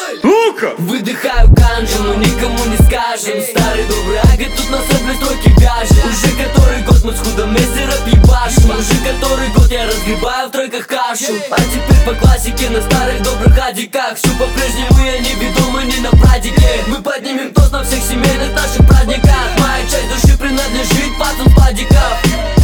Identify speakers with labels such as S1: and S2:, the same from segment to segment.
S1: Ну-ка!
S2: Выдыхаю ганжу, но никому не скажем. Старый добрый агат тут на сабле стойки вяжет. Уже который год мы с худом вместе рэп ебашим. Уже который год я разгребаю в тройках кашу. А теперь по классике на старых добрых адиках. Все по-прежнему я не ведомый, не на прадике. Мы поднимем тост на всех семейных наших праздниках. Моя часть души принадлежит пацан падиков.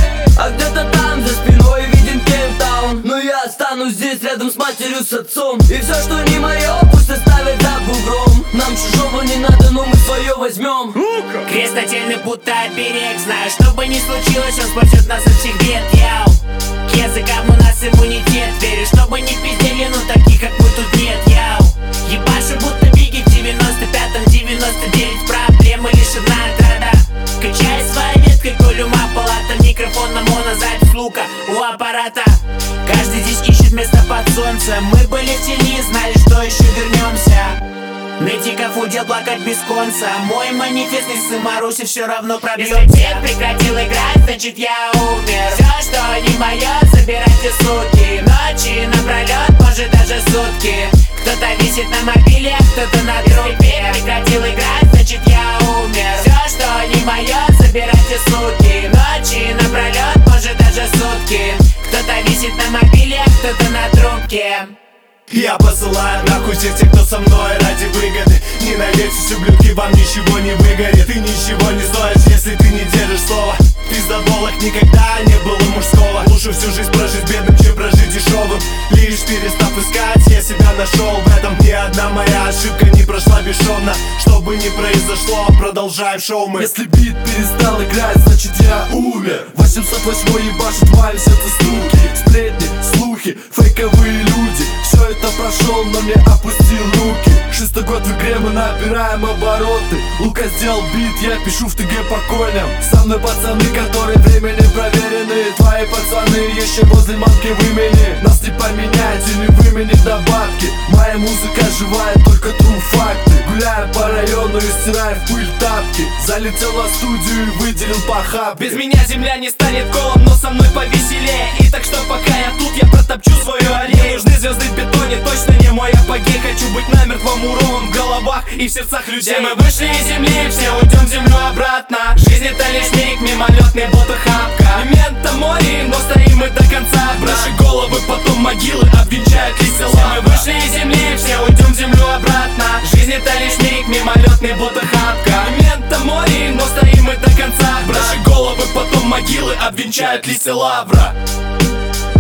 S2: А где-то там за спиной виден Кейптаун. Но я останусь здесь рядом с матерью, с отцом. И все, что не мое, пусть оставят за бугром. Нам чужого не надо, но мы свое возьмем.
S3: Крест нательный будто оберег. Знаю, что бы ни случилось, он спасет нас от всех бед. Яу, к языкам у нас иммунитет. Верю, чтобы не пиздели, но таких как мы тут нет. Яу, ебашу будто Бигги в 95-м, 99 проблемы лишь одна отрада. Качай своей веткой, коль ума палата. Микрофон на монозапись лука у аппарата. Каждый здесь ищет место под солнцем. Мы были в тени, знали, что еще вернемся. Нытиков удел плакать без конца. Мой манифест не сын Маруси все равно пробьется. Если дед прекратил играть, значит я умер. Все, что не мое, забирайте суки. Ночи напролет, может даже сутки. Кто-то висит на мобиле, кто-то на трубе. Если прекратил играть, значит я умер. Все, что не мое, забирайте суки. Ночи напролет, может даже сутки. Кто-то висит на мобиле, кто-то на трубке.
S4: Я посылаю нахуй всех тех, кто со мной ради выгоды. Не надейтесь, ублюдки, вам ничего не выгорит. Ты ничего не стоишь, если ты не держишь слова. В пиздоболах никогда не было мужского. Лучше всю жизнь прожить бедным, чем прожить дешевым. Лишь перестав искать, я себя нашел в этом. Ни одна моя ошибка не прошла бесшовно. Что бы ни произошло, продолжаем шоу мы.
S5: Если бит перестал играть, значит я умер. 808 ебашит в моем сердце стуки. Сплетни, слухи, фейковые люди. Все это прошел, но не опустил руки. 6-й год в игре, мы набираем обороты. Лука сделал бит, я пишу в ТГ по коням. Со мной пацаны, которые временем проверены. Твои пацаны еще возле мамки в имени. Нас не поменять или выменить на бабки. Моя музыка живая, только true факты. Гуляя по району и стирая в пыль тапки. Залетел на студию и выделил по хапке.
S2: Без меня земля не станет колом, но со мной повеселее. И так что пока я тут, я протопчу свою арену. Мне нужны звезды в бетоне, точно не мой апогей. Хочу быть намертво муровым в головах и в сердцах людей. Все мы вышли из земли, все уйдем в землю обратно. Жизнь это лишь миг, мимолетный будто хапка. Мементо мори, но стоим мы до конца. Наши головы потом могилы обвенчают листья. Все мы вышли из земли, все уйдем в землю обратно. Жизнь это лишь миг, мимолетный будто хапка. Мементо мори, но стоим мы до конца. Наши головы потом могилы обвенчают листья лавра.